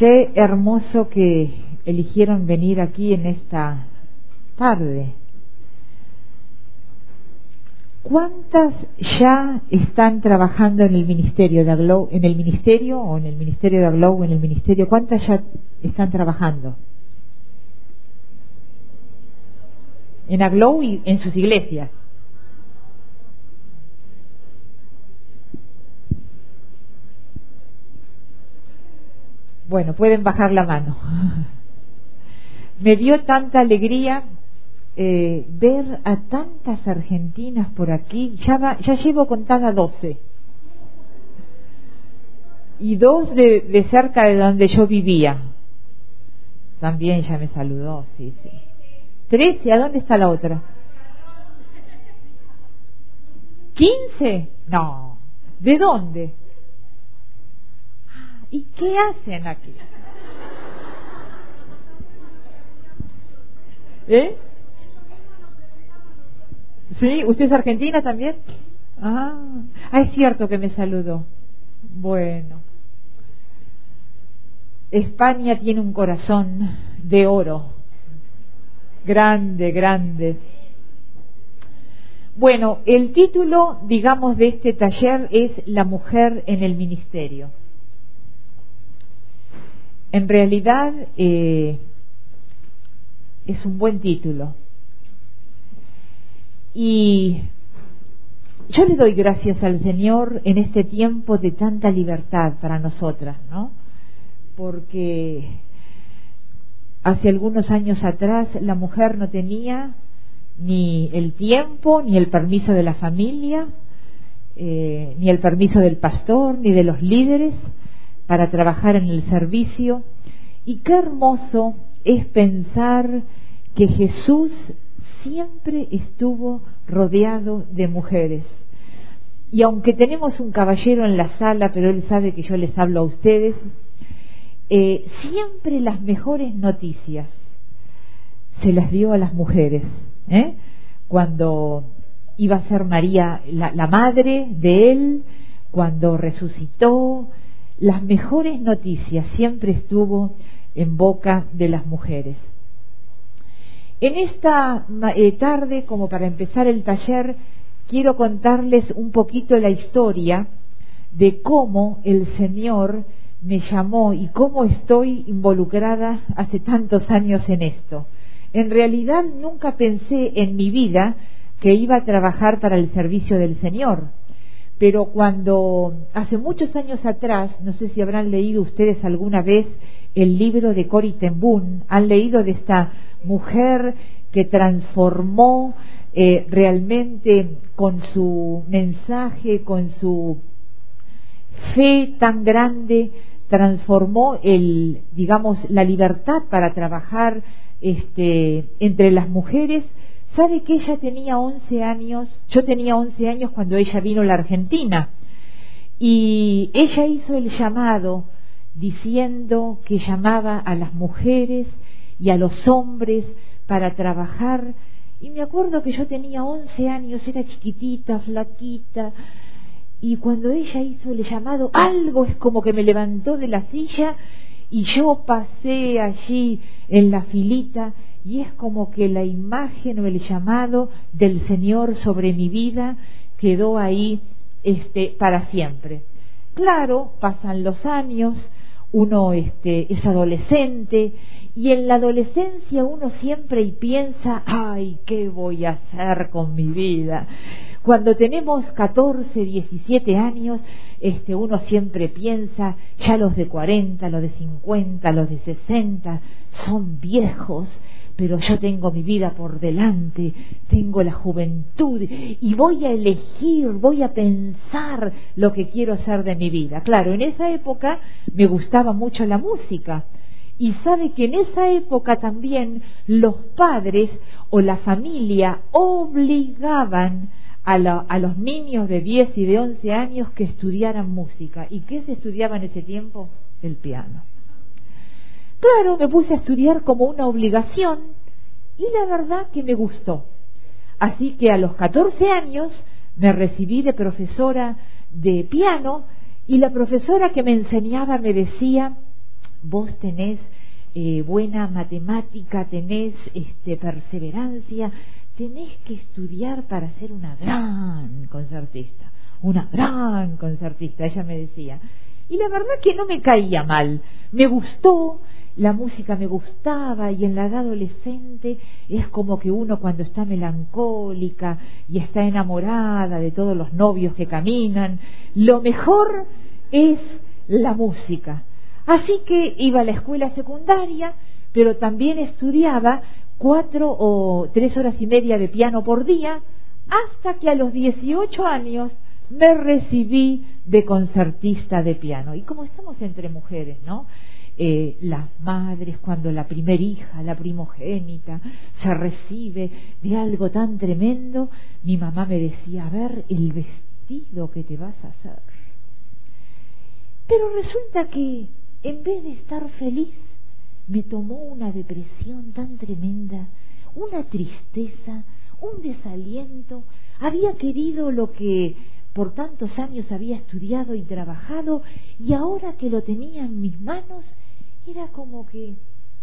Qué hermoso que eligieron venir aquí en esta tarde. ¿Cuántas ya están trabajando en el ministerio de Aglow, en el ministerio de Aglow, en el ministerio? ¿Cuántas ya están trabajando en Aglow y en sus iglesias? Bueno, pueden bajar la mano. Me dio tanta alegría ver a tantas argentinas por aquí. Ya llevo contada 12. Y 2 de cerca de donde yo vivía. También ya me saludó, sí. 13, ¿a dónde está la otra? 15. No. ¿De dónde? ¿Y qué hacen aquí? ¿Sí? ¿Usted es argentina también? Es cierto que me saludó. Bueno. España tiene un corazón de oro. Grande, grande. Bueno, el título, digamos, de este taller es La mujer en el ministerio. En realidad es un buen título. Y yo le doy gracias al Señor en este tiempo de tanta libertad para nosotras, ¿no? Porque hace algunos años atrás la mujer no tenía ni el tiempo, ni el permiso de la familia, ni el permiso del pastor, ni de los líderes para trabajar en el servicio. Y qué hermoso es pensar que Jesús siempre estuvo rodeado de mujeres. Y aunque tenemos un caballero en la sala, pero él sabe que yo les hablo a ustedes, siempre las mejores noticias se las dio a las mujeres. Cuando iba a ser María la madre de él, cuando resucitó, las mejores noticias siempre estuvo en boca de las mujeres. En esta tarde, como para empezar el taller, quiero contarles un poquito la historia de cómo el Señor me llamó y cómo estoy involucrada hace tantos años en esto. En realidad nunca pensé en mi vida que iba a trabajar para el servicio del Señor. Pero cuando hace muchos años atrás, no sé si habrán leído ustedes alguna vez el libro de Corrie ten Boom, han leído de esta mujer que transformó realmente con su mensaje, con su fe tan grande, transformó la libertad para trabajar entre las mujeres. ¿Sabe que ella tenía 11 años? Yo tenía 11 años cuando ella vino a la Argentina. Y ella hizo el llamado diciendo que llamaba a las mujeres y a los hombres para trabajar. Y me acuerdo que yo tenía 11 años, era chiquitita, flaquita. Y cuando ella hizo el llamado, algo es como que me levantó de la silla y yo pasé allí en la filita. Y es como que la imagen o el llamado del Señor sobre mi vida quedó ahí para siempre. Claro, pasan los años, uno es adolescente, y en la adolescencia uno siempre piensa, ay, ¿qué voy a hacer con mi vida? Cuando tenemos 14, 17 años, uno siempre piensa, ya los de 40, los de 50, los de 60 son viejos, pero yo tengo mi vida por delante, tengo la juventud y voy a elegir, voy a pensar lo que quiero hacer de mi vida. Claro, en esa época me gustaba mucho la música. Y sabe que en esa época también los padres o la familia obligaban a los niños de 10 y de 11 años que estudiaran música. ¿Y qué se estudiaba en ese tiempo? El piano. Claro, me puse a estudiar como una obligación y la verdad que me gustó. Así que a los 14 años me recibí de profesora de piano y la profesora que me enseñaba me decía, vos tenés buena matemática, tenés perseverancia, tenés que estudiar para ser una gran concertista. Ella me decía. Y la verdad que no me caía mal, me gustó, la música me gustaba, y en la edad adolescente es como que uno cuando está melancólica y está enamorada de todos los novios que caminan, lo mejor es la música. Así que iba a la escuela secundaria, pero también estudiaba 4 o 3 horas y media de piano por día, hasta que a los 18 años me recibí de concertista de piano. Y como estamos entre mujeres, ¿no? Las madres, cuando la primer hija, la primogénita, se recibe de algo tan tremendo, mi mamá me decía, a ver, el vestido que te vas a hacer. Pero resulta que en vez de estar feliz, me tomó una depresión tan tremenda, una tristeza, un desaliento. Había querido lo que por tantos años había estudiado y trabajado, y ahora que lo tenía en mis manos, era como que...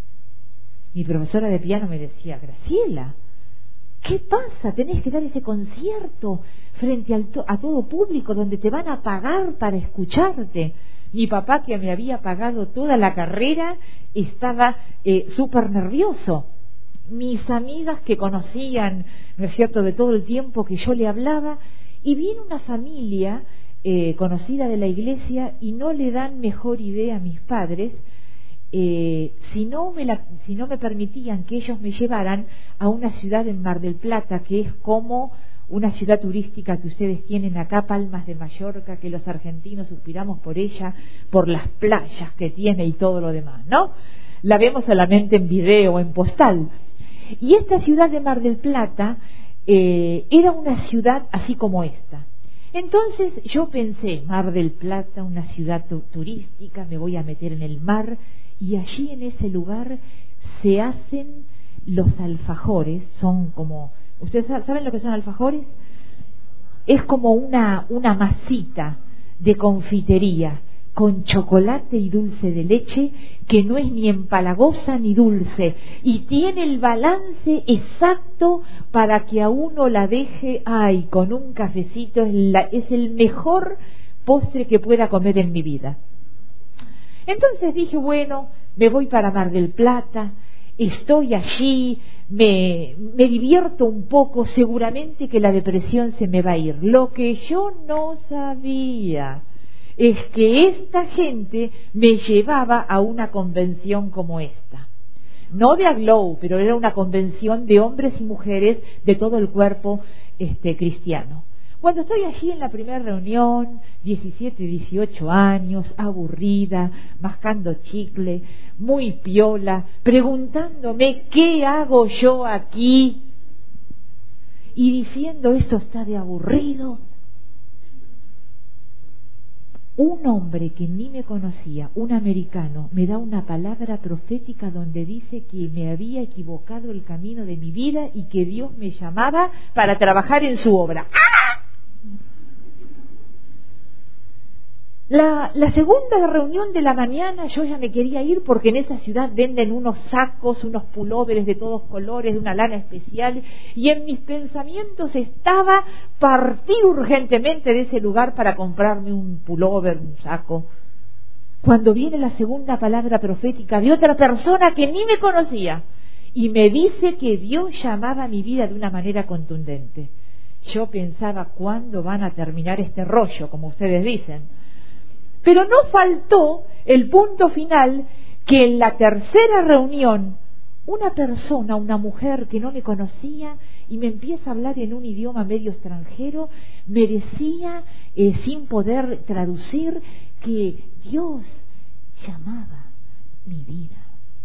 Mi profesora de piano me decía, Graciela, ¿qué pasa? Tenés que dar ese concierto frente a todo público donde te van a pagar para escucharte. Mi papá, que me había pagado toda la carrera, estaba súper nervioso. Mis amigas que conocían, ¿no es cierto?, de todo el tiempo que yo le hablaba, y viene una familia conocida de la iglesia y no le dan mejor idea a mis padres si no me permitían que ellos me llevaran a una ciudad en Mar del Plata, que es como una ciudad turística que ustedes tienen acá, Palmas de Mallorca, que los argentinos suspiramos por ella, por las playas que tiene y todo lo demás, ¿no? La vemos solamente en video, en postal. Y esta ciudad de Mar del Plata era una ciudad así como esta. Entonces yo pensé, Mar del Plata, una ciudad turística, me voy a meter en el mar, y allí en ese lugar se hacen los alfajores. Son como, ¿ustedes saben lo que son alfajores? Es como una masita de confitería con chocolate y dulce de leche, que no es ni empalagosa ni dulce, y tiene el balance exacto para que a uno la deje, con un cafecito. Es el mejor postre que pueda comer en mi vida. Entonces dije, bueno, me voy para Mar del Plata, estoy allí, me divierto un poco, seguramente que la depresión se me va a ir. Lo que yo no sabía es que esta gente me llevaba a una convención como esta. No de Aglow, pero era una convención de hombres y mujeres de todo el cuerpo cristiano. Cuando estoy allí en la primera reunión, 17, 18 años, aburrida, mascando chicle, muy piola, preguntándome qué hago yo aquí, y diciendo, esto está de aburrido. Un hombre que ni me conocía, un americano, me da una palabra profética donde dice que me había equivocado el camino de mi vida y que Dios me llamaba para trabajar en su obra. ¡Ah! La segunda reunión de la mañana yo ya me quería ir, porque en esa ciudad venden unos sacos, unos pulóveres de todos colores, de una lana especial, y en mis pensamientos estaba partir urgentemente de ese lugar para comprarme un pulóver, un saco. Cuando viene la segunda palabra profética de otra persona que ni me conocía, y me dice que Dios llamaba a mi vida de una manera contundente. Yo pensaba, ¿cuándo van a terminar este rollo, como ustedes dicen? Pero no faltó el punto final, que en la tercera reunión una persona, una mujer que no me conocía y me empieza a hablar en un idioma medio extranjero, me decía, sin poder traducir, que Dios llamaba mi vida.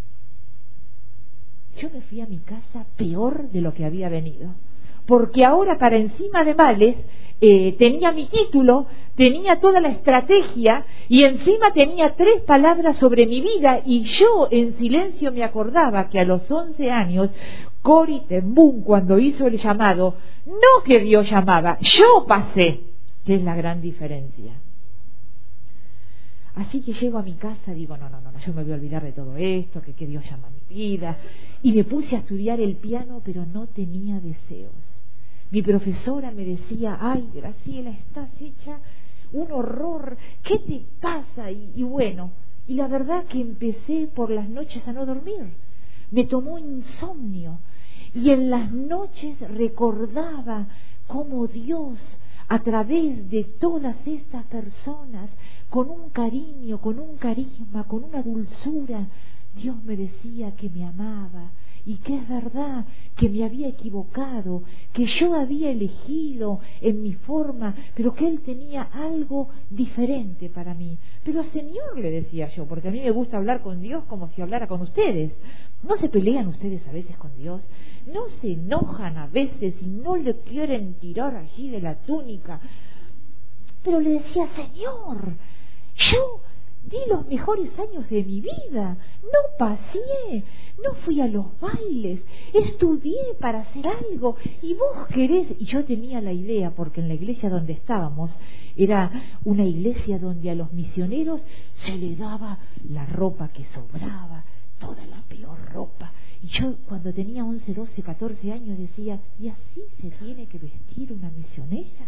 Yo me fui a mi casa peor de lo que había venido, porque ahora, para encima de males, tenía mi título, tenía toda la estrategia, y encima tenía 3 palabras sobre mi vida, y yo en silencio me acordaba que a los 11 años Corrie ten Boom, cuando hizo el llamado, no que Dios llamaba, yo pasé, que es la gran diferencia. Así que llego a mi casa, digo, no, yo me voy a olvidar de todo esto, que Dios llama a mi vida. Y me puse a estudiar el piano, pero no tenía deseos. Mi profesora me decía, ay, Graciela, estás hecha un horror, ¿qué te pasa? Y bueno, y la verdad que empecé por las noches a no dormir. Me tomó insomnio. Y en las noches recordaba cómo Dios, a través de todas estas personas, con un cariño, con un carisma, con una dulzura, Dios me decía que me amaba y que es verdad, que me había equivocado, que yo había elegido en mi forma, pero que Él tenía algo diferente para mí. Pero Señor, le decía yo, porque a mí me gusta hablar con Dios como si hablara con ustedes. ¿No se pelean ustedes a veces con Dios? ¿No se enojan a veces y no le quieren tirar allí de la túnica? Pero le decía, Señor, yo di los mejores años de mi vida, no paseé, no fui a los bailes, estudié para hacer algo y vos querés. Y yo tenía la idea, porque en la iglesia donde estábamos era una iglesia donde a los misioneros se le daba la ropa que sobraba, toda la peor ropa. Y yo cuando tenía 11, 12, 14 años decía, ¿y así se tiene que vestir una misionera?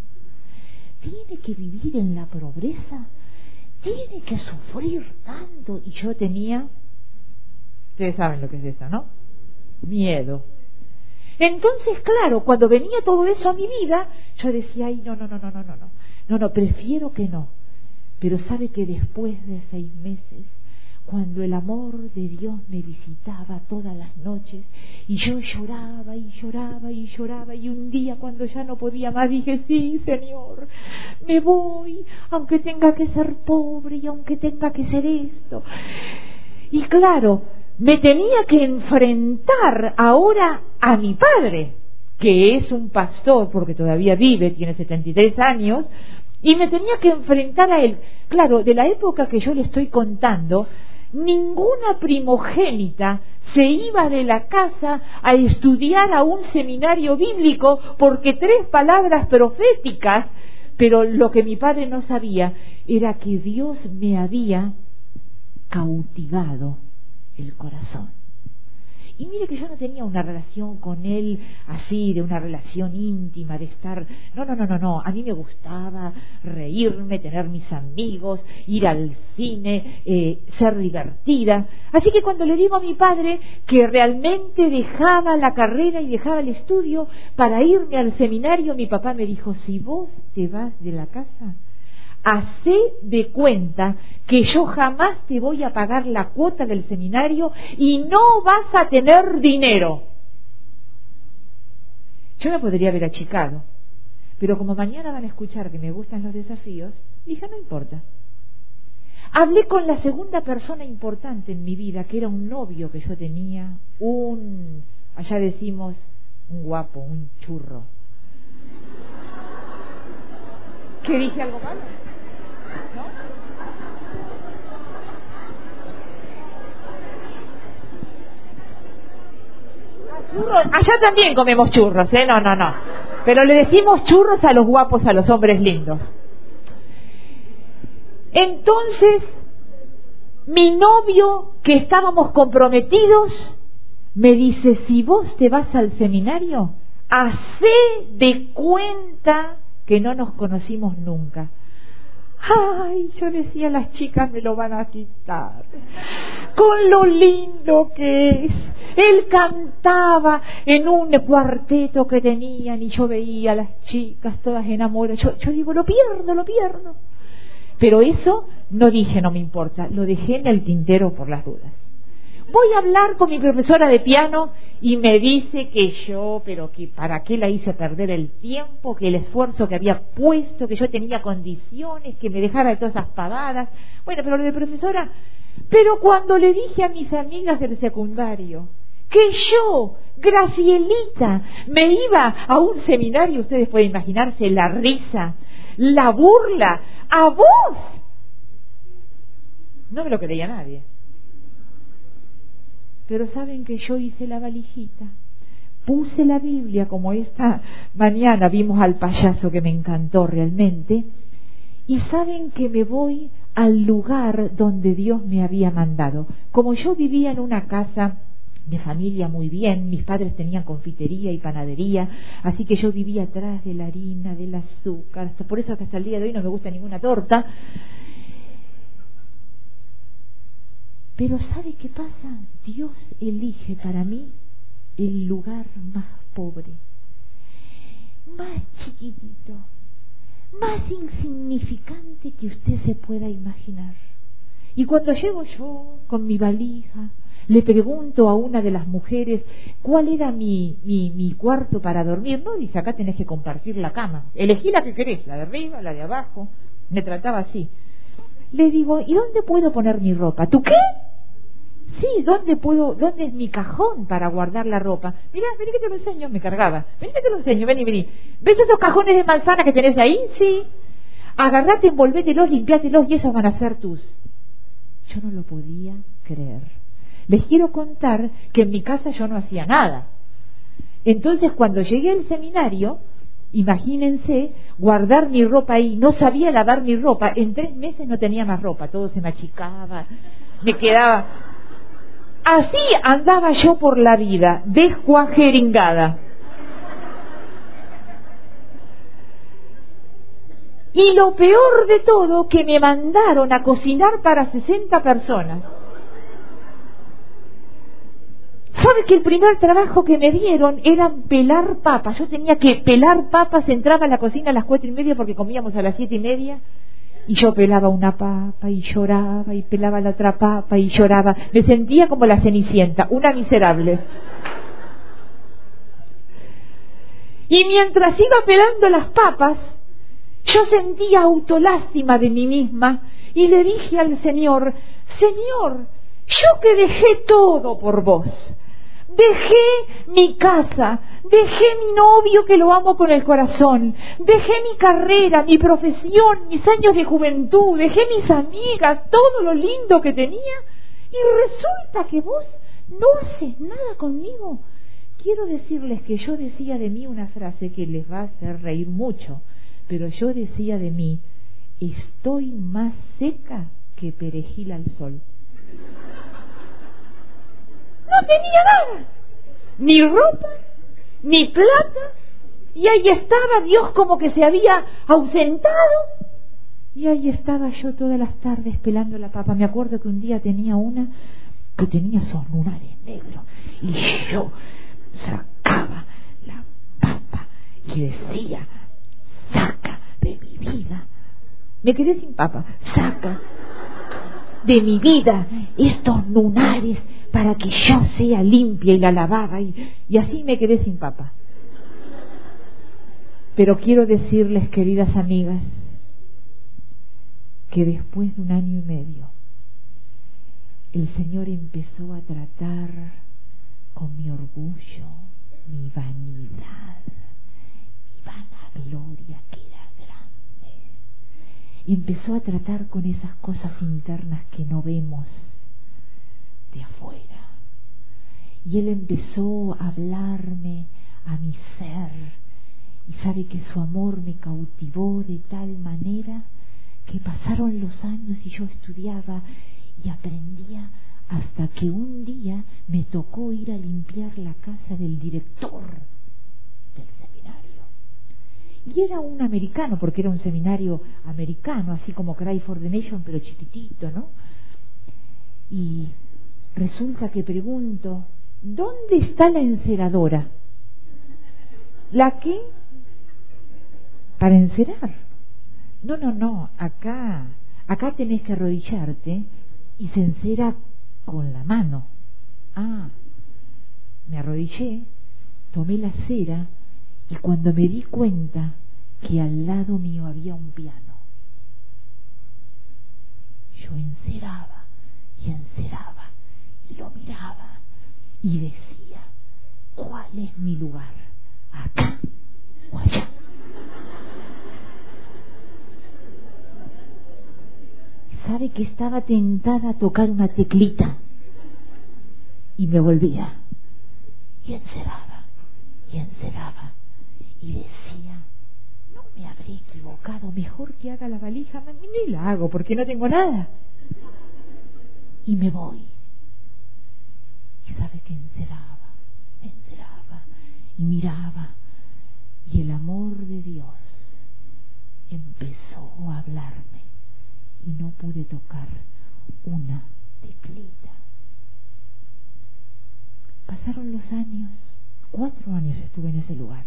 ¿Tiene que vivir en la pobreza? ¿Tiene que sufrir tanto? Y yo tenía, ustedes saben lo que es eso, ¿no? Miedo. Entonces, claro, cuando venía todo eso a mi vida, yo decía, ay, no, prefiero que no. Pero sabe que después de 6 meses, cuando el amor de Dios me visitaba todas las noches y yo lloraba y lloraba y lloraba, y un día cuando ya no podía más dije, sí, Señor, me voy, aunque tenga que ser pobre y aunque tenga que ser esto. Y claro, me tenía que enfrentar ahora a mi padre, que es un pastor, porque todavía vive, tiene 73 años, y me tenía que enfrentar a él. Claro, de la época que yo le estoy contando, ninguna primogénita se iba de la casa a estudiar a un seminario bíblico porque 3 palabras proféticas, pero lo que mi padre no sabía era que Dios me había cautivado el corazón. Y mire que yo no tenía una relación con él así, de una relación íntima, de estar... No. A mí me gustaba reírme, tener mis amigos, ir al cine, ser divertida. Así que cuando le digo a mi padre que realmente dejaba la carrera y dejaba el estudio para irme al seminario, mi papá me dijo, si vos te vas de la casa, hacé de cuenta que yo jamás te voy a pagar la cuota del seminario y no vas a tener dinero. Yo me podría haber achicado, pero como mañana van a escuchar que me gustan los desafíos, dije, no importa. Hablé con la segunda persona importante en mi vida, que era un novio que yo tenía, allá decimos, un guapo, un churro. ¿Qué dije algo malo? ¿No? Churros, allá también comemos churros, no. Pero le decimos churros a los guapos, a los hombres lindos. Entonces, mi novio, que estábamos comprometidos, me dice, si vos te vas al seminario, hacé de cuenta que no nos conocimos nunca. Ay, yo decía, las chicas me lo van a quitar, con lo lindo que es. Él cantaba en un cuarteto que tenían y yo veía a las chicas todas enamoradas. Yo digo, lo pierdo. Pero eso no dije, no me importa, lo dejé en el tintero por las dudas. Voy a hablar con mi profesora de piano y me dice que pero que para qué la hice perder el tiempo, que el esfuerzo que había puesto, que yo tenía condiciones, que me dejara de todas esas pavadas. Bueno, pero lo de profesora, pero cuando le dije a mis amigas del secundario que yo, Gracielita, me iba a un seminario, ustedes pueden imaginarse la risa, la burla, a vos, no me lo creía nadie. Pero saben que yo hice la valijita, puse la Biblia, como esta mañana vimos al payaso que me encantó realmente, y saben que me voy al lugar donde Dios me había mandado. Como yo vivía en una casa de familia muy bien, mis padres tenían confitería y panadería, así que yo vivía atrás de la harina, del azúcar, por eso hasta el día de hoy no me gusta ninguna torta. Pero ¿sabe qué pasa? Dios elige para mí el lugar más pobre, más chiquitito, más insignificante que usted se pueda imaginar. Y cuando llego yo con mi valija, le pregunto a una de las mujeres cuál era mi cuarto para dormir. No, dice, acá tenés que compartir la cama. Elegí la que querés, la de arriba, la de abajo. Me trataba así. Le digo, ¿y dónde puedo poner mi ropa? ¿Tú qué? Sí, ¿dónde es mi cajón para guardar la ropa? Mirá, vení que te lo enseño. Me cargaba. Vení que te lo enseño, vení. ¿Ves esos cajones de manzana que tenés ahí? Sí. Agarrate, envolvételos, limpiátelos y esos van a ser tus. Yo no lo podía creer. Les quiero contar que en mi casa yo no hacía nada. Entonces cuando llegué al seminario, imagínense, guardar mi ropa ahí, no sabía lavar mi ropa, en 3 meses no tenía más ropa, todo se me achicaba, me quedaba... Así andaba yo por la vida, descuajeringada. Y lo peor de todo, que me mandaron a cocinar para 60 personas. ¿Sabe que el primer trabajo que me dieron era pelar papas? Yo tenía que pelar papas, entraba a la cocina a las 4:30 porque comíamos a las 7:30. Y yo pelaba una papa y lloraba, y pelaba la otra papa y lloraba. Me sentía como la Cenicienta, una miserable. Y mientras iba pelando las papas, yo sentía autolástima de mí misma y le dije al Señor, Señor, yo que dejé todo por vos, dejé mi casa, dejé mi novio que lo amo con el corazón, dejé mi carrera, mi profesión, mis años de juventud, dejé mis amigas, todo lo lindo que tenía, y resulta que vos no haces nada conmigo. Quiero decirles que yo decía de mí una frase que les va a hacer reír mucho, pero yo decía de mí, estoy más seca que perejil al sol. No tenía nada, ni ropa, ni plata, y ahí estaba Dios como que se había ausentado, y ahí estaba yo todas las tardes pelando la papa. Me acuerdo que un día tenía una que tenía esos lunares negros, y yo sacaba la papa y decía, saca de mi vida, me quedé sin papa, saca de mi vida estos lunares para que yo sea limpia, y la lavaba y así me quedé sin papa. Pero quiero decirles, queridas amigas, que después de 1 año y medio el Señor empezó a tratar con mi orgullo, mi vanidad, mi vanagloria que era grande. Empezó a tratar con esas cosas internas que no vemos de afuera. Y Él empezó a hablarme a mi ser. Y sabe que su amor me cautivó de tal manera que pasaron los años y yo estudiaba y aprendía hasta que un día me tocó ir a limpiar la casa del director del seminario. Y era un americano, porque era un seminario americano, así como Cry for the Nation, pero chiquitito, ¿no? Y resulta que pregunto, ¿dónde está la enceradora? ¿La qué? Para encerar. No, acá tenés que arrodillarte y se encera con la mano. Me arrodillé, tomé la cera y cuando me di cuenta que al lado mío había un piano, yo enceraba y lo miraba y decía, ¿cuál es mi lugar? ¿Acá o allá? ¿Sabe que estaba tentada a tocar una teclita? Y me volvía y enceraba y decía, no me habré qué equivocado, mejor que haga la valija, ni la hago porque no tengo nada. Y me voy. Y sabe que enceraba y miraba, y el amor de Dios empezó a hablarme y no pude tocar una teclita. Pasaron los años, 4 años estuve en ese lugar,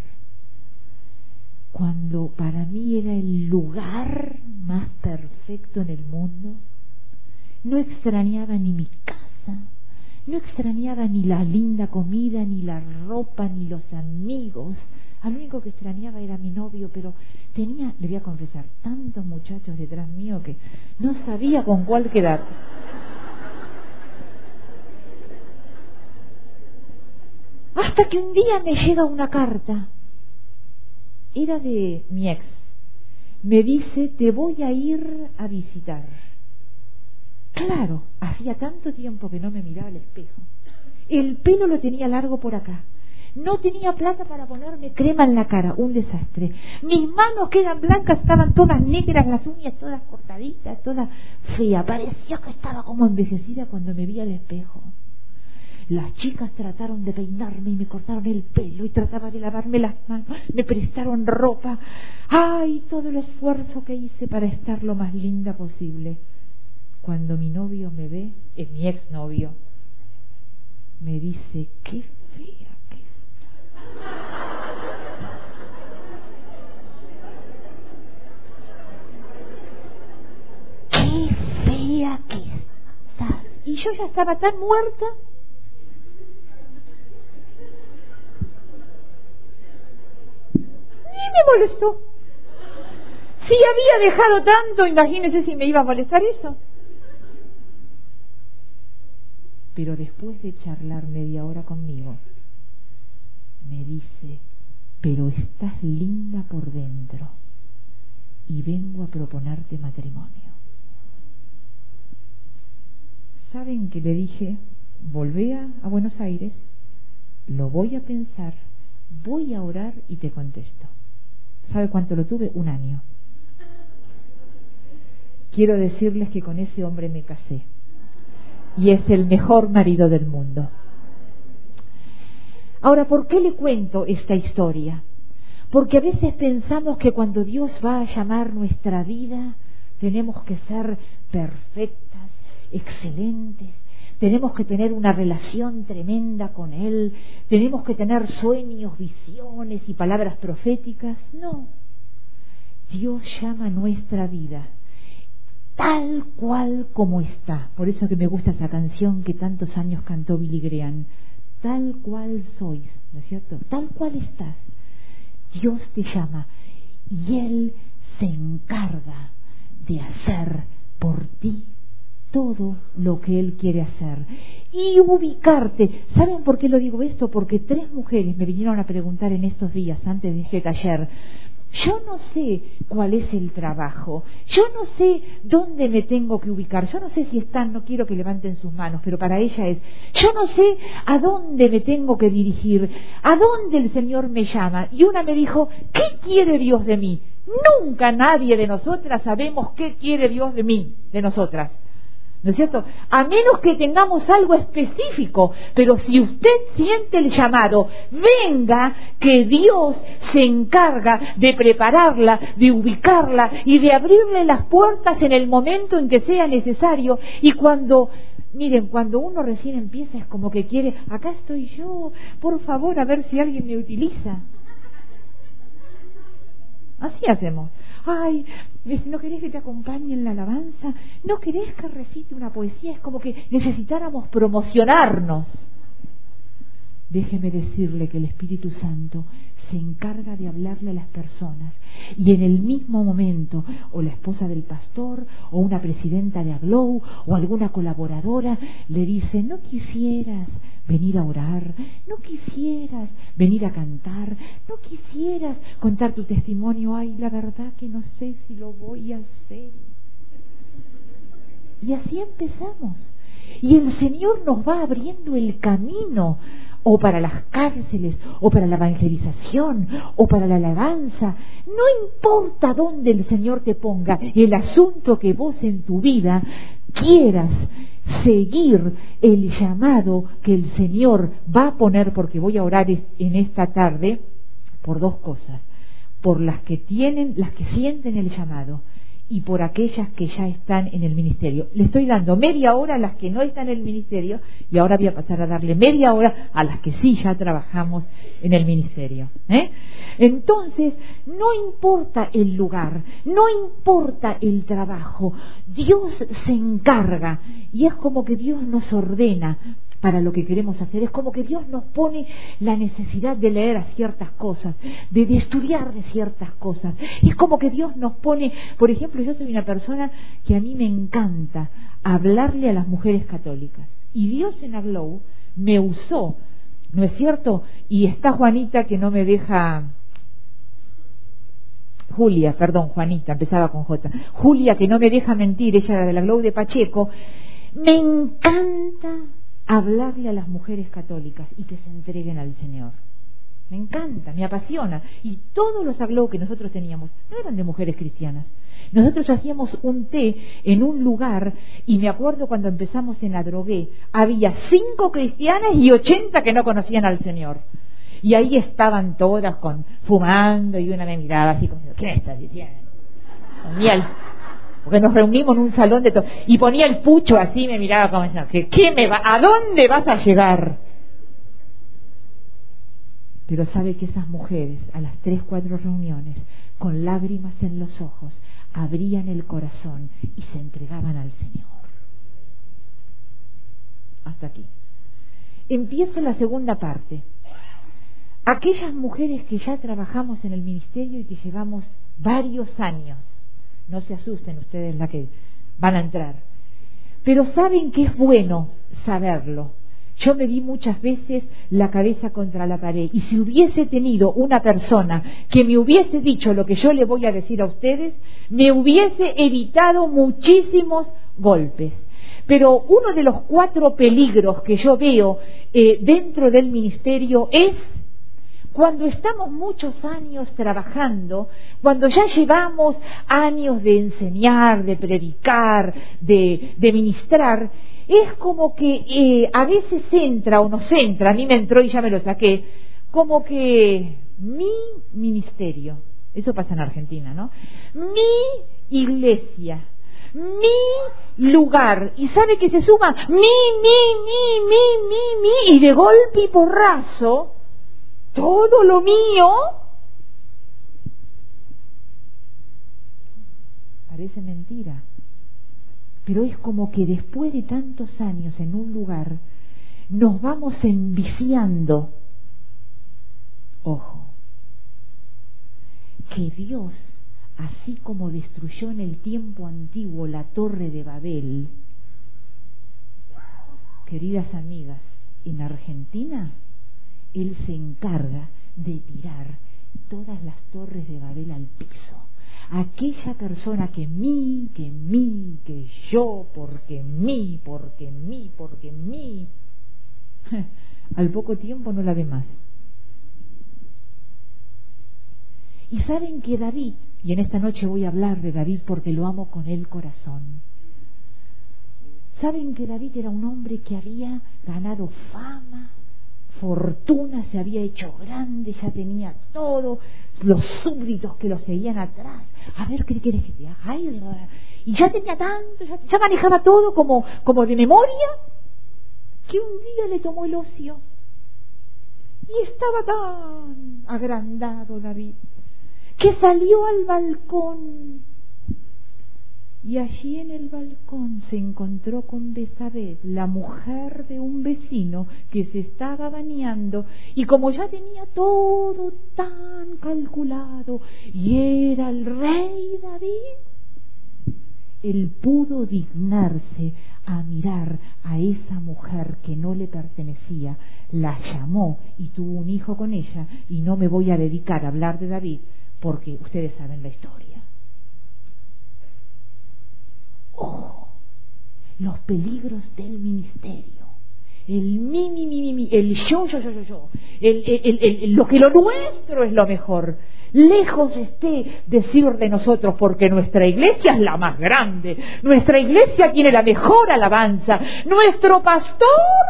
cuando para mí era el lugar más perfecto en el mundo. No extrañaba ni mi casa, no extrañaba ni la linda comida, ni la ropa, ni los amigos. Al único que extrañaba era mi novio, pero tenía, le voy a confesar, tantos muchachos detrás mío que no sabía con cuál quedar. Hasta que un día me llega una carta. Era de mi ex. Me dice, te voy a ir a visitar. Claro, hacía tanto tiempo que no me miraba al espejo. El pelo lo tenía largo por acá. No tenía plata para ponerme crema en la cara, un desastre. Mis manos que eran blancas estaban todas negras, las uñas todas cortaditas, toda fea. Parecía que estaba como envejecida cuando me vi al espejo. Las chicas trataron de peinarme y me cortaron el pelo y trataba de lavarme las manos, me prestaron ropa. ¡Ay! Todo el esfuerzo que hice para estar lo más linda posible. Cuando mi novio me ve, es mi exnovio, me dice, qué fea que estás. Qué fea que estás. Y yo ya estaba tan muerta. Ni me molestó. Si había dejado tanto, imagínese si me iba a molestar eso. Pero después de charlar media hora conmigo, me dice, pero estás linda por dentro y vengo a proponerte matrimonio. ¿Saben qué le dije? Volvé a Buenos Aires, lo voy a pensar, voy a orar y te contesto. ¿Sabe cuánto lo tuve? 1 año. Quiero decirles que con ese hombre me casé. Y es el mejor marido del mundo. Ahora, ¿por qué le cuento esta historia? Porque a veces pensamos que cuando Dios va a llamar nuestra vida, tenemos que ser perfectas, excelentes, tenemos que tener una relación tremenda con Él, tenemos que tener sueños, visiones y palabras proféticas. No. Dios llama nuestra vida tal cual como está. Por eso que me gusta esa canción que tantos años cantó Billy Graham. Tal cual sois, ¿no es cierto? Tal cual estás. Dios te llama y Él se encarga de hacer por ti todo lo que Él quiere hacer y ubicarte. ¿Saben por qué lo digo esto? Porque 3 mujeres me vinieron a preguntar en estos días antes de este taller. Yo no sé cuál es el trabajo, yo no sé dónde me tengo que ubicar, yo no sé si están, no quiero que levanten sus manos, pero para ella es, yo no sé a dónde me tengo que dirigir, a dónde el Señor me llama. Y una me dijo, ¿qué quiere Dios de mí? Nunca nadie de nosotras sabemos qué quiere Dios de mí, de nosotras. ¿No es cierto? A menos que tengamos algo específico, pero si usted siente el llamado, venga, que Dios se encarga de prepararla, de ubicarla y de abrirle las puertas en el momento en que sea necesario. Y cuando, miren, cuando uno recién empieza es como que quiere, acá estoy yo, por favor, a ver si alguien me utiliza. Así hacemos. Ay, ¿no querés que te acompañe en la alabanza? ¿No querés que recite una poesía? Es como que necesitáramos promocionarnos. Déjeme decirle que el Espíritu Santo se encarga de hablarle a las personas y en el mismo momento, o la esposa del pastor, o una presidenta de Aglow, o alguna colaboradora le dice, ¿no quisieras venir a orar? ¿No quisieras venir a cantar? ¿No quisieras contar tu testimonio? Ay, la verdad que no sé si lo voy a hacer. Y así empezamos. Y el Señor nos va abriendo el camino. o para las cárceles, o para la evangelización, o para la alabanza. No importa dónde el Señor te ponga, el asunto que vos en tu vida quieras seguir el llamado que el Señor va a poner, porque voy a orar en esta tarde por dos cosas: por las que sienten el llamado, y por aquellas que ya están en el ministerio. Le estoy dando media hora a las que no están en el ministerio, y ahora voy a pasar a darle media hora a las que sí ya trabajamos en el ministerio. Entonces, no importa el lugar, no importa el trabajo, Dios se encarga, y es como que Dios nos ordena para lo que queremos hacer. Es como que Dios nos pone la necesidad de leer a ciertas cosas, de estudiar de ciertas cosas. Es como que Dios nos pone, por ejemplo, yo soy una persona que a mí me encanta hablarle a las mujeres católicas, y Dios en Aglow me usó, ¿no es cierto? Y está Juanita que no me deja... Juanita, empezaba con J. Julia, que no me deja mentir, ella era de la Aglow de Pacheco. Me encanta hablarle a las mujeres católicas y que se entreguen al Señor. Me encanta, me apasiona. Y todos los Aglow que nosotros teníamos no eran de mujeres cristianas. Nosotros hacíamos un té en un lugar, y me acuerdo cuando empezamos en Adrogué, había 5 cristianas y 80 que no conocían al Señor. Y ahí estaban todas fumando, y una me miraba así como, ¿qué estás diciendo? Con miel. Porque nos reunimos en un salón de todo, y ponía el pucho así, me miraba como diciendo, ¿a dónde vas a llegar? Pero sabe que esas mujeres, a las 3, 4 reuniones, con lágrimas en los ojos, abrían el corazón y se entregaban al Señor. Hasta aquí. Empiezo la segunda parte. Aquellas mujeres que ya trabajamos en el ministerio y que llevamos varios años, no se asusten ustedes las que van a entrar, pero saben que es bueno saberlo. Yo me vi muchas veces la cabeza contra la pared, y si hubiese tenido una persona que me hubiese dicho lo que yo le voy a decir a ustedes, me hubiese evitado muchísimos golpes. Pero uno de los 4 peligros que yo veo dentro del ministerio es cuando estamos muchos años trabajando, cuando ya llevamos años de enseñar, de predicar, de ministrar, es como que a veces entra o nos entra, a mí me entró y ya me lo saqué, como que mi ministerio, eso pasa en Argentina, ¿no? Mi iglesia, mi lugar, y sabe que se suma mi, y de golpe y porrazo, todo lo mío parece mentira, pero es como que después de tantos años en un lugar nos vamos enviciando. Ojo, que Dios, así como destruyó en el tiempo antiguo la Torre de Babel, queridas amigas, en Argentina Él se encarga de tirar todas las torres de Babel al piso. Aquella persona que yo, porque mí, al poco tiempo no la ve más. Y saben que David, y en esta noche voy a hablar de David porque lo amo con el corazón, saben que David era un hombre que había ganado fama, fortuna, se había hecho grande, ya tenía todo, los súbditos que lo seguían atrás. A ver, ¿qué quieres que te haga? Ay, y ya tenía tanto, ya manejaba todo como de memoria, que un día le tomó el ocio. Y estaba tan agrandado David, que salió al balcón. Y allí en el balcón se encontró con Betsabé, la mujer de un vecino que se estaba bañando, y como ya tenía todo tan calculado y era el rey David, él pudo dignarse a mirar a esa mujer que no le pertenecía, la llamó y tuvo un hijo con ella, y no me voy a dedicar a hablar de David porque ustedes saben la historia. Oh, los peligros del ministerio. el mi, el yo, lo que lo nuestro es lo mejor. Lejos esté decir de nosotros, porque nuestra iglesia es la más grande, nuestra iglesia tiene la mejor alabanza, nuestro pastor.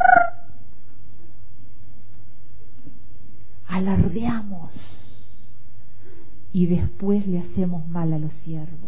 Alardeamos y después le hacemos mal a los siervos.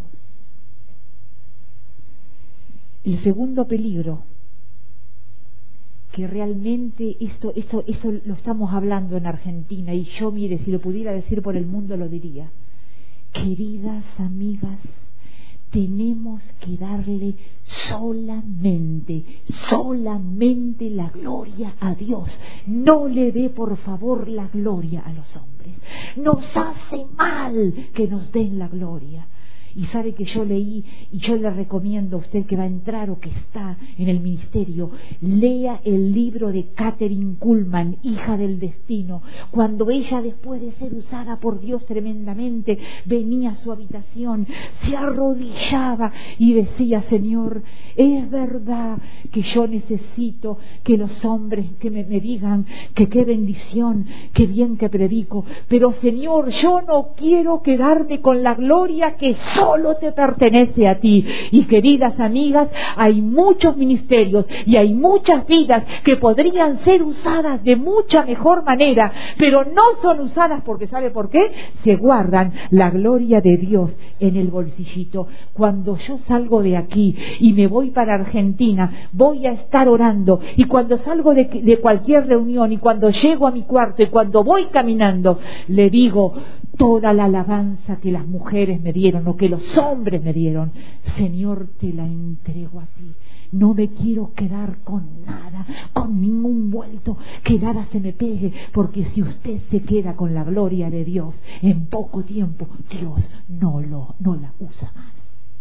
El segundo peligro, que realmente esto lo estamos hablando en Argentina, y yo, mire, si lo pudiera decir por el mundo lo diría. Queridas amigas, tenemos que darle solamente la gloria a Dios. No le dé, por favor, la gloria a los hombres. Nos hace mal que nos den la gloria. Y sabe que yo leí, y yo le recomiendo a usted que va a entrar o que está en el ministerio, lea el libro de Kathryn Kuhlman, Hija del Destino. Cuando ella, después de ser usada por Dios tremendamente, venía a su habitación, se arrodillaba y decía: Señor, es verdad que yo necesito que los hombres que me digan que qué bendición, qué bien que predico, pero Señor, yo no quiero quedarme con la gloria que solo te pertenece a ti. Y queridas amigas, hay muchos ministerios y hay muchas vidas que podrían ser usadas de mucha mejor manera, pero no son usadas porque, ¿sabe por qué? Se guardan la gloria de Dios en el bolsillito. Cuando yo salgo de aquí y me voy para Argentina, voy a estar orando, y cuando salgo de cualquier reunión, y cuando llego a mi cuarto, y cuando voy caminando, le digo: toda la alabanza que las mujeres me dieron o que los hombres me dieron, Señor, te la entrego a ti. No me quiero quedar con nada, con ningún vuelto, que nada se me pegue, porque si usted se queda con la gloria de Dios, en poco tiempo Dios no la usa más.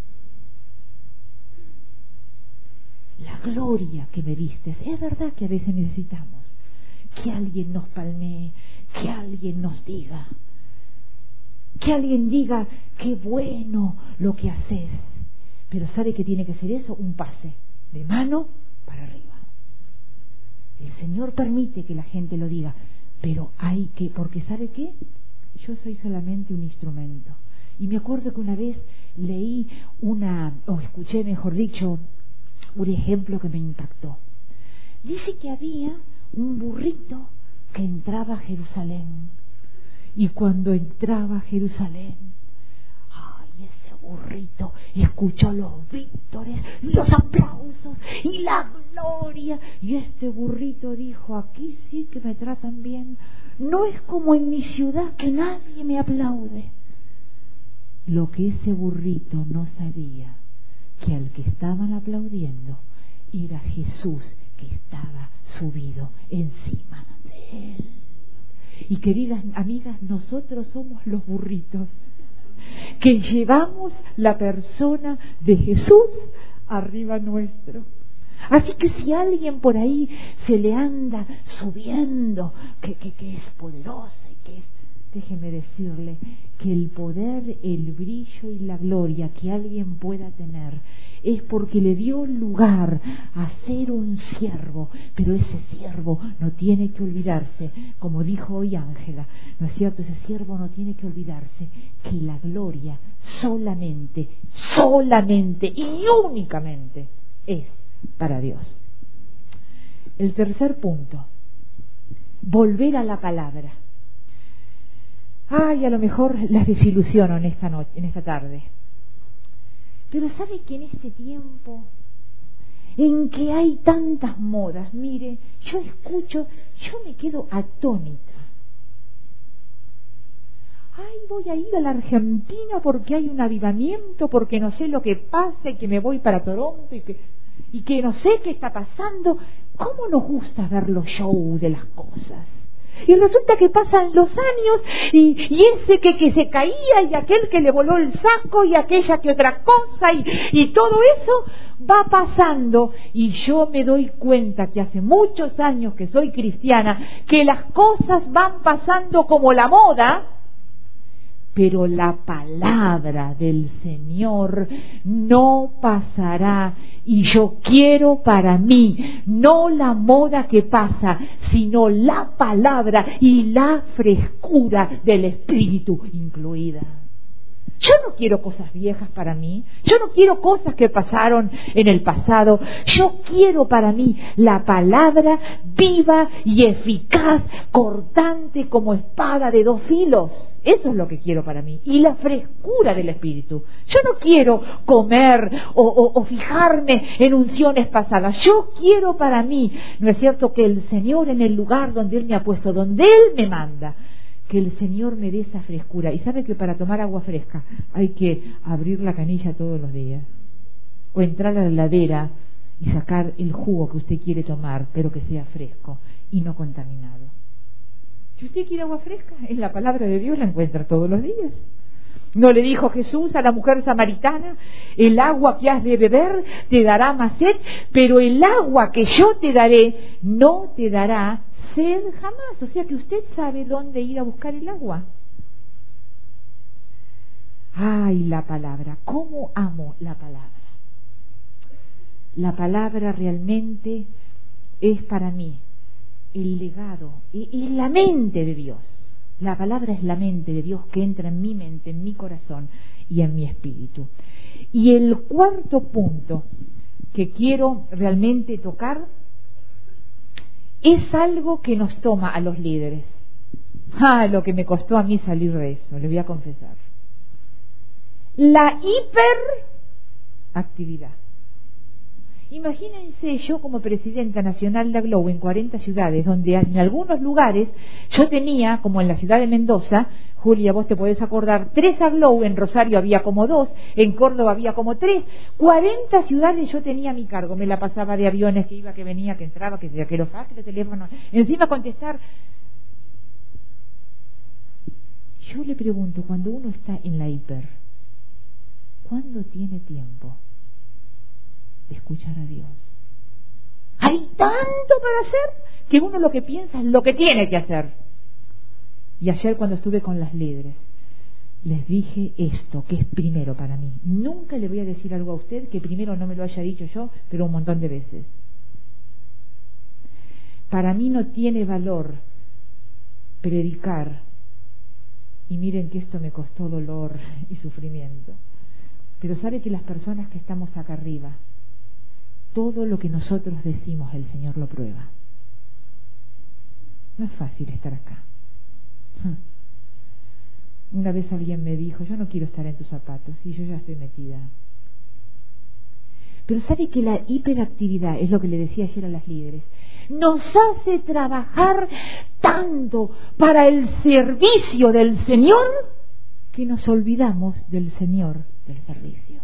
La gloria que me diste, es verdad que a veces necesitamos que alguien nos palmee, que alguien nos diga, que alguien diga: qué bueno lo que haces. Pero ¿sabe qué tiene que ser eso? Un pase de mano para arriba. El Señor permite que la gente lo diga, pero hay que, porque ¿sabe qué? Yo soy solamente un instrumento. Y me acuerdo que una vez leí escuché, mejor dicho, un ejemplo que me impactó. Dice que había un burrito que entraba a Jerusalén. Y cuando entraba a Jerusalén, ese burrito escuchó los vítores, los aplausos y la gloria. Y este burrito dijo: aquí sí que me tratan bien. No es como en mi ciudad, que nadie me aplaude. Lo que ese burrito no sabía, que al que estaban aplaudiendo era Jesús, que estaba subido encima de él. Y queridas amigas, nosotros somos los burritos que llevamos la persona de Jesús arriba nuestro. Así que si alguien por ahí se le anda subiendo, que es poderosa y que es, déjeme decirle que el poder, el brillo y la gloria que alguien pueda tener es porque le dio lugar a ser un siervo, pero ese siervo no tiene que olvidarse, como dijo hoy Ángela, ¿no es cierto? Ese siervo no tiene que olvidarse que la gloria solamente y únicamente es para Dios. El tercer punto, volver a la palabra. A lo mejor las desilusiono en esta tarde. Pero ¿sabe que en este tiempo en que hay tantas modas, mire, yo me quedo atónita. Voy a ir a la Argentina porque hay un avivamiento, porque no sé lo que pasa, y que me voy para Toronto y que no sé qué está pasando. ¿Cómo nos gusta ver los shows de las cosas? Y resulta que pasan los años y ese que se caía, y aquel que le voló el saco, y aquella que otra cosa, y todo eso va pasando. Y yo me doy cuenta que hace muchos años que soy cristiana, que las cosas van pasando como la moda, pero la palabra del Señor no pasará, y yo quiero para mí, no la moda que pasa, sino la palabra y la frescura del Espíritu incluida. Yo no quiero cosas viejas para mí, yo no quiero cosas que pasaron en el pasado, yo quiero para mí la palabra viva y eficaz, cortante como espada de dos filos. Eso es lo que quiero para mí, y la frescura del Espíritu. Yo no quiero comer o fijarme en unciones pasadas, yo quiero para mí, ¿no es cierto?, que el Señor en el lugar donde Él me ha puesto, donde Él me manda, que el Señor me dé esa frescura. Y sabe que para tomar agua fresca hay que abrir la canilla todos los días, o entrar a la heladera y sacar el jugo que usted quiere tomar, pero que sea fresco y no contaminado. Si usted quiere agua fresca, en la palabra de Dios la encuentra todos los días. ¿No le dijo Jesús a la mujer samaritana: el agua que has de beber te dará más sed, pero el agua que yo te daré no te dará sed jamás? O sea que usted sabe dónde ir a buscar el agua. ¡Ay, la palabra! ¿Cómo amo la palabra? La palabra realmente es para mí el legado, es la mente de Dios. La palabra es la mente de Dios que entra en mi mente, en mi corazón y en mi espíritu. Y el cuarto punto que quiero realmente tocar es algo que nos toma a los líderes. Lo que me costó a mí salir de eso, le voy a confesar. La hiperactividad. Imagínense yo como presidenta nacional de Aglow en 40 ciudades, donde en algunos lugares yo tenía, como en la ciudad de Mendoza, Julia, vos te podés acordar, 3 Aglow, en Rosario había como 2, en Córdoba había como 3, 40 ciudades yo tenía a mi cargo, me la pasaba de aviones, que iba, que venía, que entraba, que los faxes, el teléfono, encima contestar. Yo le pregunto, cuando uno está en la hiper, ¿cuándo tiene tiempo de escuchar a Dios? Hay tanto para hacer que uno lo que piensa es lo que tiene que hacer. Y ayer cuando estuve con las líderes les dije esto, que es primero para mí. Nunca le voy a decir algo a usted que primero no me lo haya dicho yo, pero un montón de veces. Para mí no tiene valor predicar, y miren que esto me costó dolor y sufrimiento, pero sabe que las personas que estamos acá arriba, todo lo que nosotros decimos el Señor lo prueba. No es fácil estar acá. Una vez alguien me dijo: yo no quiero estar en tus zapatos, y yo ya estoy metida. Pero sabe que la hiperactividad, es lo que le decía ayer a las líderes, nos hace trabajar tanto para el servicio del Señor que nos olvidamos del Señor del servicio.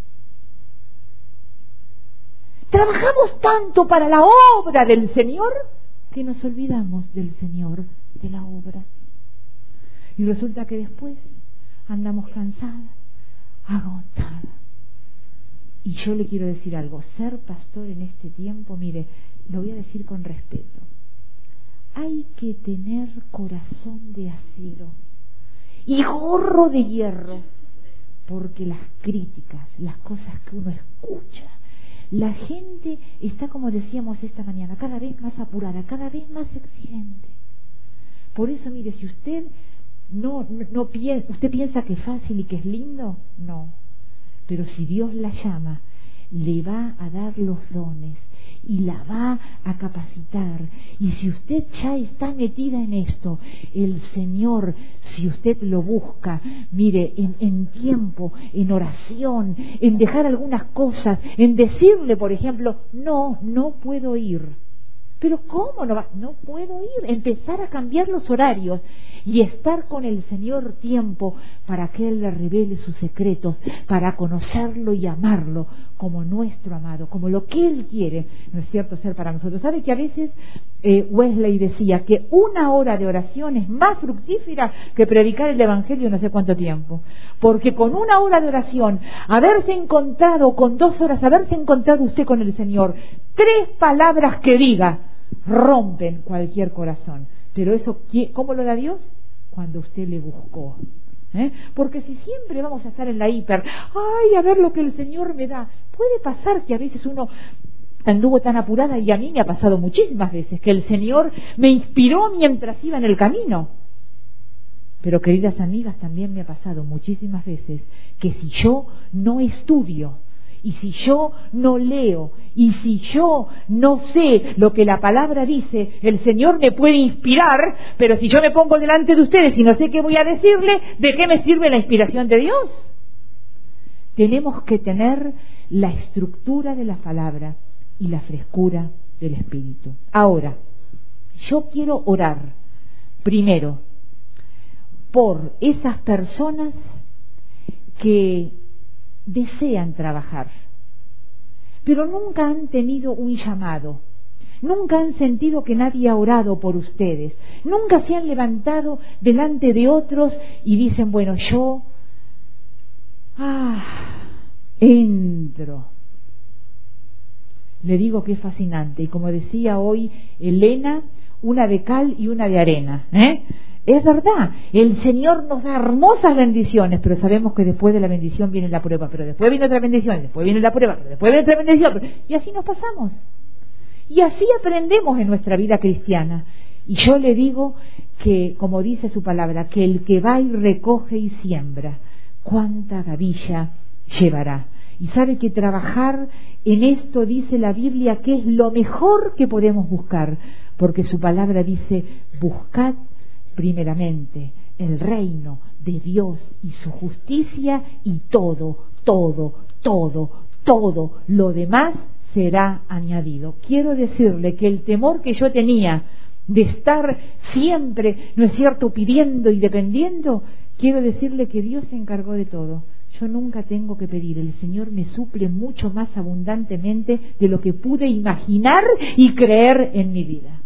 Trabajamos tanto para la obra del Señor que nos olvidamos del Señor de la obra. Y resulta que después andamos cansadas, agotadas. Y yo le quiero decir algo: ser pastor en este tiempo, mire, lo voy a decir con respeto, hay que tener corazón de acero y gorro de hierro, porque las críticas, las cosas que uno escucha, la gente está, como decíamos esta mañana, cada vez más apurada, cada vez más exigente. Por eso, mire, si usted usted piensa que es fácil y que es lindo, no. Pero si Dios la llama, le va a dar los dones y la va a capacitar. Y si usted ya está metida en esto, el Señor, si usted lo busca, mire, en tiempo, en oración, en dejar algunas cosas, en decirle, por ejemplo, no puedo ir. Pero ¿cómo no va? No puedo ir. Empezar a cambiar los horarios y estar con el Señor tiempo para que Él le revele sus secretos, para conocerlo y amarlo como nuestro amado, como lo que Él quiere, ¿no es cierto?, ser para nosotros. ¿Sabe que a veces Wesley decía que 1 hora de oración es más fructífera que predicar el Evangelio no sé cuánto tiempo? Porque con 1 hora de oración, haberse encontrado, con 2 horas, haberse encontrado usted con el Señor, 3 palabras que diga rompen cualquier corazón. Pero eso, ¿cómo lo da Dios? Cuando usted le buscó. Porque si siempre vamos a estar en la hiper, ay, a ver lo que el Señor me da, puede pasar que a veces uno anduvo tan apurada, y a mí me ha pasado muchísimas veces, que el Señor me inspiró mientras iba en el camino. Pero, queridas amigas, también me ha pasado muchísimas veces que si yo no estudio, y si yo no leo, y si yo no sé lo que la palabra dice, el Señor me puede inspirar, pero si yo me pongo delante de ustedes y no sé qué voy a decirle, ¿de qué me sirve la inspiración de Dios? Tenemos que tener la estructura de la palabra y la frescura del Espíritu. Ahora, yo quiero orar primero por esas personas que desean trabajar, pero nunca han tenido un llamado, nunca han sentido que nadie ha orado por ustedes, nunca se han levantado delante de otros y dicen, bueno, yo entro. Le digo que es fascinante, y como decía hoy Elena, una de cal y una de arena, Es verdad, el Señor nos da hermosas bendiciones, pero sabemos que después de la bendición viene la prueba, pero después viene otra bendición, después viene la prueba, pero después viene otra bendición, y así nos pasamos. Y así aprendemos en nuestra vida cristiana. Y yo le digo que, como dice su palabra, que el que va y recoge y siembra, cuánta gavilla llevará. Y sabe que trabajar en esto, dice la Biblia, que es lo mejor que podemos buscar, porque su palabra dice, buscad primeramente el reino de Dios y su justicia, y todo lo demás será añadido. Quiero decirle que el temor que yo tenía de estar siempre, ¿no es cierto?, pidiendo y dependiendo, quiero decirle que Dios se encargó de todo. Yo nunca tengo que pedir, el Señor me suple mucho más abundantemente de lo que pude imaginar y creer en mi vida.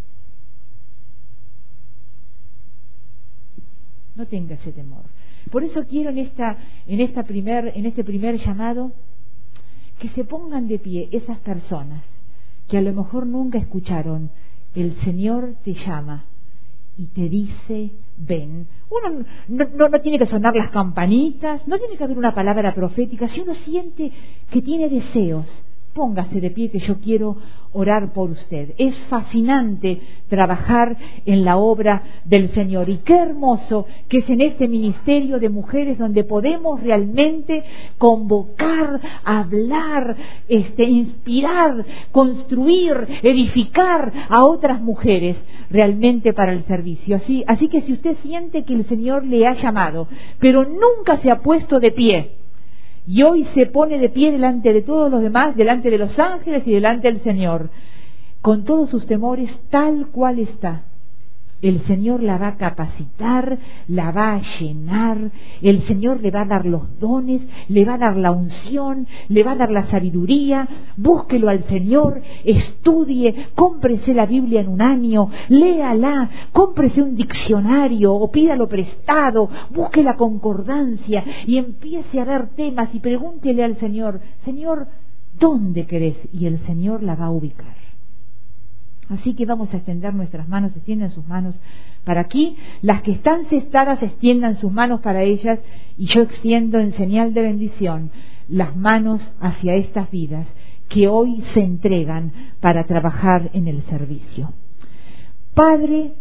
No tenga ese temor. Por eso quiero en este primer llamado que se pongan de pie esas personas que a lo mejor nunca escucharon. El Señor te llama y te dice, ven. Uno no tiene que sonar las campanitas, no tiene que haber una palabra profética. Si uno siente que tiene deseos, póngase de pie, que yo quiero orar por usted. Es fascinante trabajar en la obra del Señor, y qué hermoso que es en este ministerio de mujeres donde podemos realmente convocar, hablar, inspirar, construir, edificar a otras mujeres realmente para el servicio. Así que si usted siente que el Señor le ha llamado, pero nunca se ha puesto de pie, y hoy se pone de pie delante de todos los demás, delante de los ángeles y delante del Señor, con todos sus temores, tal cual está, el Señor la va a capacitar, la va a llenar, el Señor le va a dar los dones, le va a dar la unción, le va a dar la sabiduría. Búsquelo al Señor, estudie, cómprese la Biblia en un año, léala, cómprese un diccionario o pídalo prestado, busque la concordancia y empiece a ver temas y pregúntele al Señor, Señor, ¿dónde querés? Y el Señor la va a ubicar. Así que vamos a extender nuestras manos, extiendan sus manos para aquí. Las que están sentadas extiendan sus manos para ellas, y yo extiendo en señal de bendición las manos hacia estas vidas que hoy se entregan para trabajar en el servicio. Padre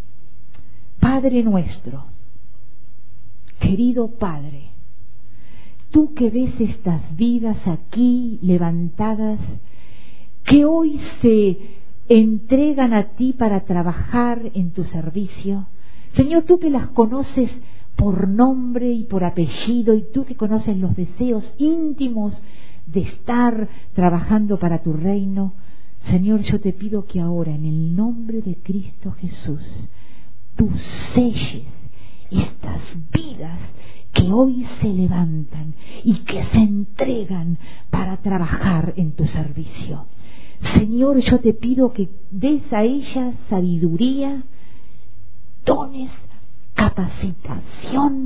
nuestro, querido Padre, tú que ves estas vidas aquí levantadas, que hoy se entregan a ti para trabajar en tu servicio. Señor, tú que las conoces por nombre y por apellido, y tú que conoces los deseos íntimos de estar trabajando para tu reino, Señor, yo te pido que ahora, en el nombre de Cristo Jesús, tú selles estas vidas que hoy se levantan y que se entregan para trabajar en tu servicio. Señor, yo te pido que des a ellas sabiduría, dones, capacitación,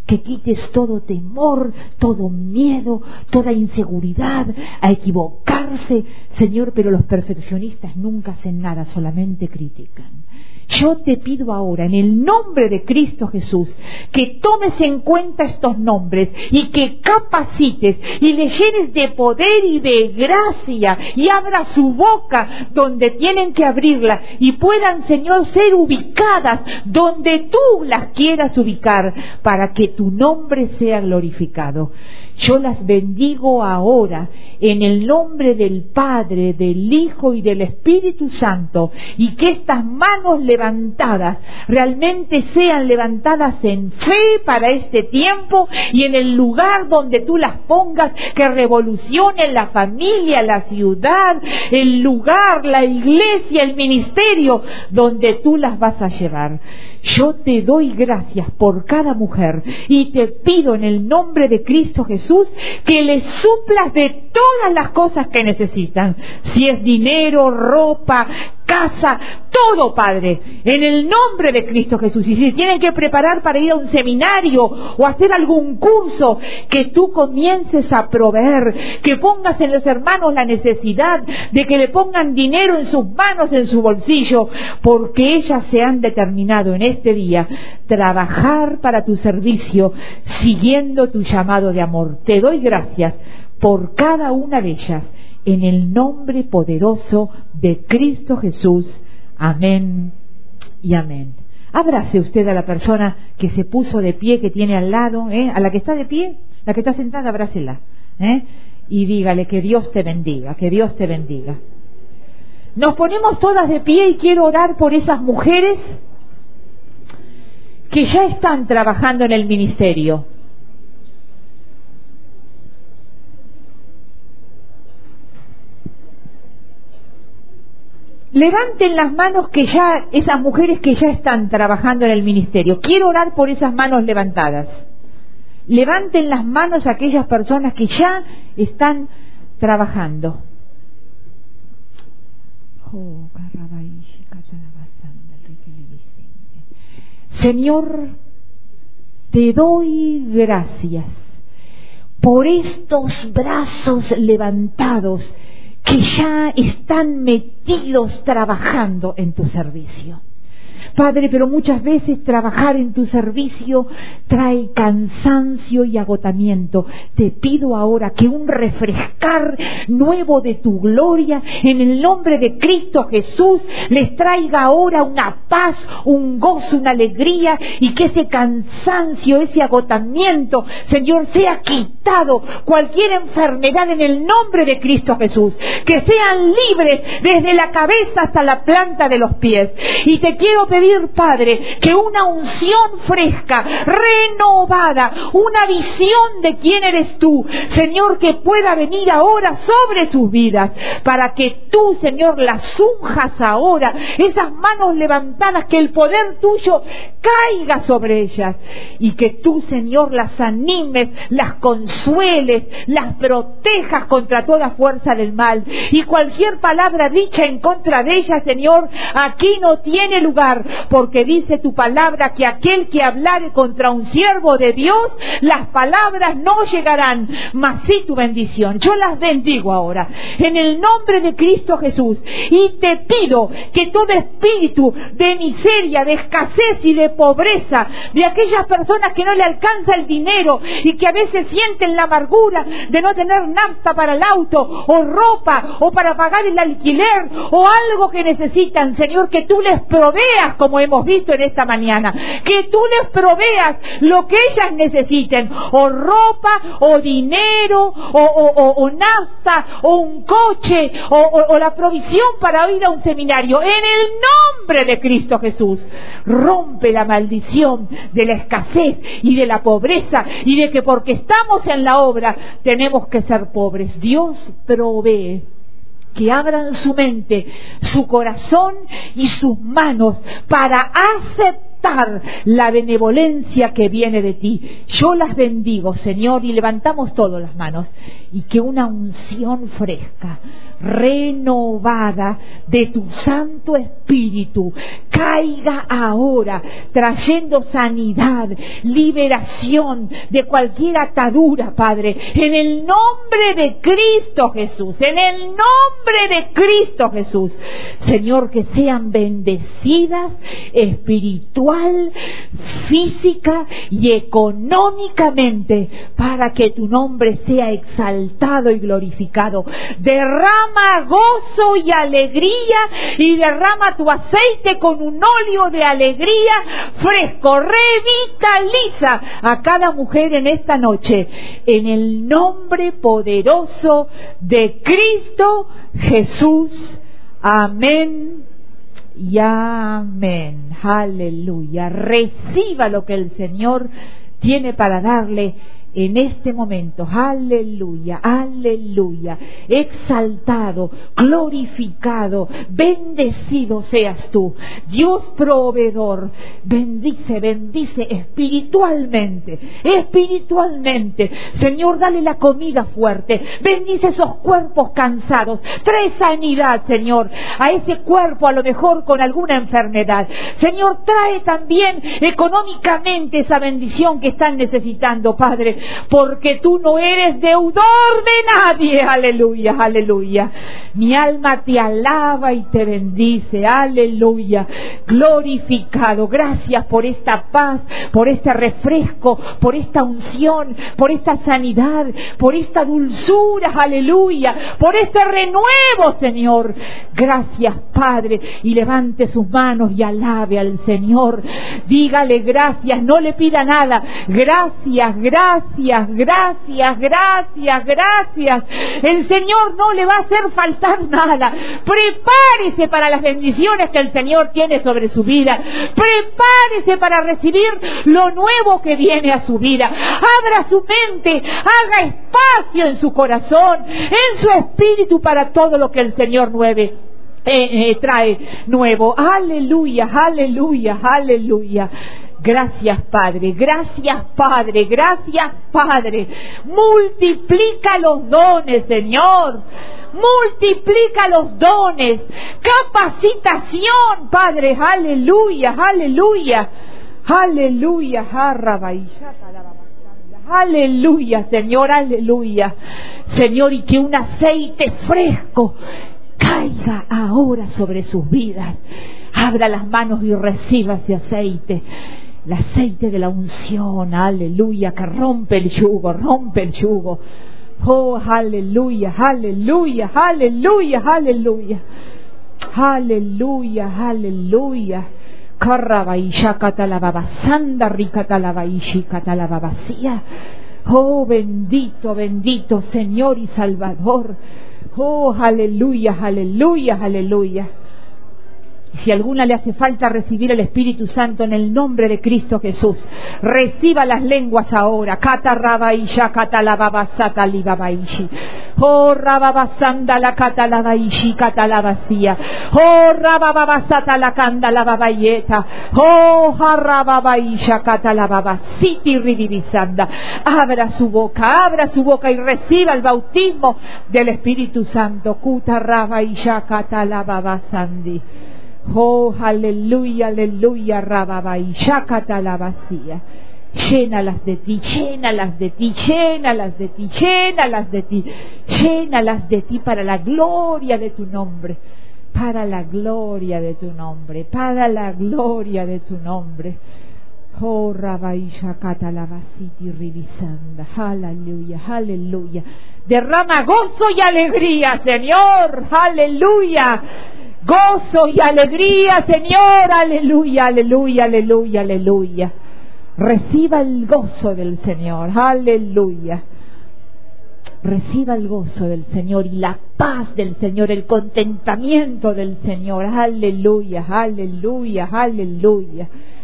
que quites todo temor, todo miedo, toda inseguridad a equivocarse, Señor, pero los perfeccionistas nunca hacen nada, solamente critican. Yo te pido ahora, en el nombre de Cristo Jesús, que tomes en cuenta estos nombres y que capacites y le llenes de poder y de gracia y abra su boca donde tienen que abrirla y puedan, Señor, ser ubicadas donde tú las quieras ubicar para que tu nombre sea glorificado. Yo las bendigo ahora en el nombre del Padre, del Hijo y del Espíritu Santo, y que estas manos levantadas realmente sean levantadas en fe para este tiempo y en el lugar donde tú las pongas, que revolucionen la familia, la ciudad, el lugar, la iglesia, el ministerio donde tú las vas a llevar. Yo te doy gracias por cada mujer y te pido en el nombre de Cristo Jesús que les suplas de todas las cosas que necesitan, si es dinero, ropa, casa, todo, Padre, en el nombre de Cristo Jesús. Y si tienen que preparar para ir a un seminario o hacer algún curso, que tú comiences a proveer, que pongas en los hermanos la necesidad de que le pongan dinero en sus manos, en su bolsillo, porque ellas se han determinado en este día trabajar para tu servicio, siguiendo tu llamado de amor. Te doy gracias por cada una de ellas, en el nombre poderoso de Cristo Jesús. Amén y amén. Abrace usted a la persona que se puso de pie, que tiene al lado, a la que está de pie, la que está sentada, abrácela, y dígale que Dios te bendiga, que Dios te bendiga. Nos ponemos todas de pie y quiero orar por esas mujeres que ya están trabajando en el ministerio. Levanten las manos que ya, esas mujeres que ya están trabajando en el ministerio. Quiero orar por esas manos levantadas. Levanten las manos aquellas personas que ya están trabajando. Señor, te doy gracias por estos brazos levantados que ya están metidos trabajando en tu servicio. Padre, pero muchas veces trabajar en tu servicio trae cansancio y agotamiento. Te pido ahora que un refrescar nuevo de tu gloria en el nombre de Cristo Jesús les traiga ahora una paz, un gozo, una alegría, y que ese cansancio, ese agotamiento, Señor, sea quitado. Cualquier enfermedad en el nombre de Cristo Jesús, que sean libres desde la cabeza hasta la planta de los pies. Y te quiero pedir, Padre, que una unción fresca, renovada, una visión de quién eres tú, Señor, que pueda venir ahora sobre sus vidas, para que tú, Señor, las unjas ahora, esas manos levantadas, que el poder tuyo caiga sobre ellas, y que tú, Señor, las animes, las consueles, las protejas contra toda fuerza del mal, y cualquier palabra dicha en contra de ellas, Señor, aquí no tiene lugar, porque dice tu palabra que aquel que hablare contra un siervo de Dios, las palabras no llegarán, mas sí tu bendición. Yo las bendigo ahora en el nombre de Cristo Jesús, y te pido que todo espíritu de miseria, de escasez y de pobreza, de aquellas personas que no le alcanza el dinero y que a veces sienten la amargura de no tener nafta para el auto, o ropa, o para pagar el alquiler, o algo que necesitan, Señor, que tú les proveas, como hemos visto en esta mañana, que tú les proveas lo que ellas necesiten, o ropa, o dinero, o nafta, o un coche, o la provisión para ir a un seminario. En el nombre de Cristo Jesús, rompe la maldición de la escasez y de la pobreza, y de que porque estamos en la obra tenemos que ser pobres. Dios provee. Que abran su mente, su corazón y sus manos para aceptar experimentar la benevolencia que viene de ti. Yo las bendigo, Señor, y levantamos todas las manos, y que una unción fresca, renovada de tu Santo Espíritu caiga ahora, trayendo sanidad, liberación de cualquier atadura, Padre, en el nombre de Cristo Jesús, en el nombre de Cristo Jesús. Señor, que sean bendecidas espiritual, física y económicamente, para que tu nombre sea exaltado y glorificado. Derrama gozo y alegría, y derrama tu aceite con un óleo de alegría fresco. Revitaliza a cada mujer en esta noche, en el nombre poderoso de Cristo Jesús. Amén y amén. Aleluya. Reciba lo que el Señor tiene para darle en este momento. Aleluya, aleluya. Exaltado, glorificado, bendecido seas tú, Dios proveedor. Bendice, bendice espiritualmente, espiritualmente. Señor, dale la comida fuerte. Bendice esos cuerpos cansados. Trae sanidad, Señor, a ese cuerpo a lo mejor con alguna enfermedad. Señor, trae también económicamente esa bendición que están necesitando, Padre, porque tú no eres deudor de nadie. Aleluya, aleluya. Mi alma te alaba y te bendice. Aleluya. Glorificado. Gracias por esta paz, por este refresco, por esta unción, por esta sanidad, por esta dulzura. Aleluya. Por este renuevo, Señor. Gracias, Padre. Y levante sus manos y alabe al Señor. Dígale gracias. No le pida nada. Gracias, gracias. Gracias, gracias, gracias. El Señor no le va a hacer faltar nada. Prepárese para las bendiciones que el Señor tiene sobre su vida. Prepárese para recibir lo nuevo que viene a su vida. Abra su mente, haga espacio en su corazón, en su espíritu, para todo lo que el Señor trae nuevo. Aleluya, aleluya, aleluya. Gracias, Padre, gracias, Padre, gracias, Padre. Multiplica los dones, Señor. Multiplica los dones. Capacitación, Padre. Aleluya, aleluya. Aleluya. Aleluya, Señor, aleluya. Señor, y que un aceite fresco caiga ahora sobre sus vidas. Abra las manos y reciba ese aceite. El aceite de la unción, aleluya, que rompe el yugo, rompe el yugo. Oh, aleluya, aleluya, aleluya, aleluya. Aleluya, aleluya. Carrabaisha catalababasanda ricatalabaishi catalababasía. Oh, bendito, bendito Señor y Salvador. Oh, aleluya, aleluya, aleluya. Si a alguna le hace falta recibir el Espíritu Santo, en el nombre de Cristo Jesús, reciba las lenguas ahora. Kata rabaisha kata lababasata libabaishi. Oh rababasanda la kata labaishi kata labasía. Oh rababasata la kanda lababayeta. Oh harababaisha kata lababasiti ridibisanda. Abra su boca y reciba el bautismo del Espíritu Santo. Kuta rabaisha kata lababasandi. Oh, aleluya, aleluya, rababa y shakata la vacía. Llénalas de ti, llénalas de ti, llénalas de ti, llénalas de ti, llénalas de ti para la gloria de tu nombre, para la gloria de tu nombre, para la gloria de tu nombre. Oh, rabai shakata la vasiti rivisanda. Aleluya, aleluya. Derrama gozo y alegría, Señor, aleluya. Gozo y alegría, Señor, aleluya, aleluya, aleluya, aleluya. Reciba el gozo del Señor, aleluya. Reciba el gozo del Señor y la paz del Señor, el contentamiento del Señor, aleluya, aleluya, aleluya.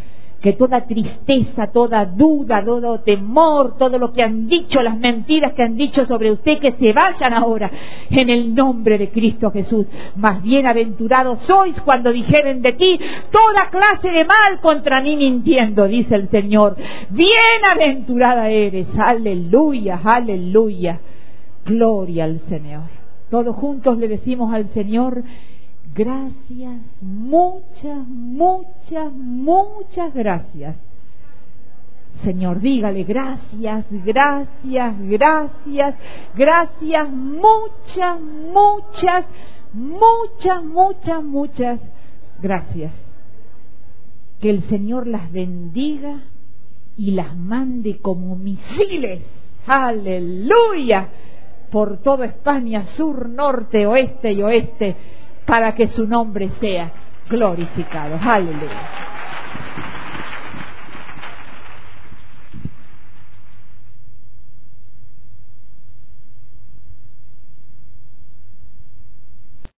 que toda tristeza, toda duda, todo temor, todo lo que han dicho, las mentiras que han dicho sobre usted, que se vayan ahora en el nombre de Cristo Jesús. Más bienaventurados sois cuando dijeren de ti toda clase de mal contra mí mintiendo, dice el Señor. Bienaventurada eres. Aleluya, aleluya. Gloria al Señor. Todos juntos le decimos al Señor: gracias, muchas, muchas, muchas gracias. Señor, dígale gracias, gracias, gracias, gracias, muchas, muchas, muchas, muchas, muchas gracias. Que el Señor las bendiga y las mande como misiles. Aleluya. Por toda España, sur, norte, oeste y oeste, para que su nombre sea glorificado. Aleluya.